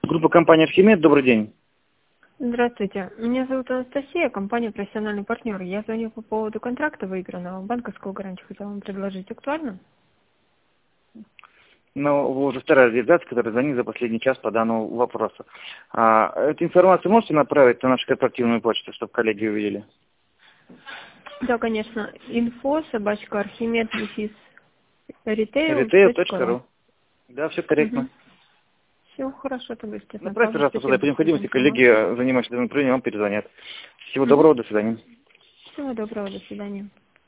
Группа компании «Архимед», добрый день. Здравствуйте. Меня зовут Анастасия, компания «Профессиональный партнер». Я звоню по поводу контракта выигранного. Банковскую гарантию хотела вам предложить. Актуально? Ну, вы уже вторая организация, которая звонит за последний час по данному вопросу. Эту информацию можете направить на нашу корпоративную почту, чтобы коллеги увидели? Да, конечно. info@archimed-retail.ru. retail.ru. Да, все корректно. Все хорошо, тогда, естественно. Направьте, пожалуйста, туда, Спасибо при большое за необходимости коллеги, информацию. занимающиеся данным направлением, вам перезвонят. Всего доброго, до свидания. Всего доброго, до свидания.